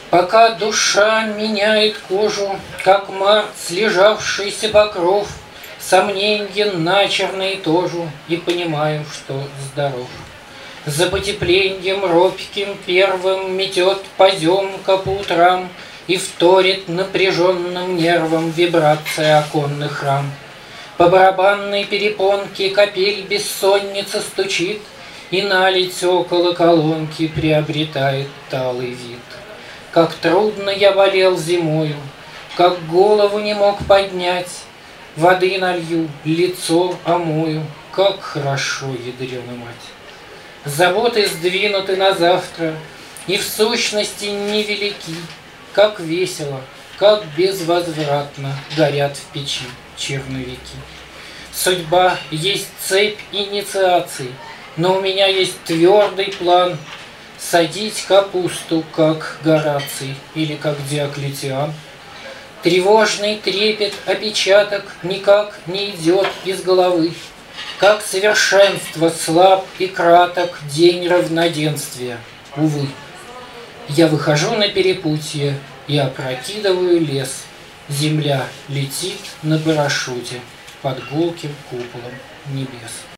Пока душа меняет кожу, как март слежавшийся покров, сомненьен начерный тоже, и понимаю, что здоров. За потеплением робким первым метет поземка по утрам и вторит напряженным нервам вибрация оконных рам. По барабанной перепонке капель бессонница стучит, и наледь около колонки приобретает талый вид. Как трудно я болел зимою, как голову не мог поднять, воды налью, лицо омою, как хорошо, ядрёна мать. Заботы сдвинуты на завтра, и в сущности невелики, как весело, как безвозвратно горят в печи черновики. Судьба есть цепь инициаций, но у меня есть твердый план садить капусту, как Гораций или как Диоклетиан. Тревожный трепет опечаток никак не идет из головы, как совершенство слаб и краток день равноденствия, увы. Я выхожу на перепутье и опрокидываю лес. Земля летит на парашюте под гулким куполом небес.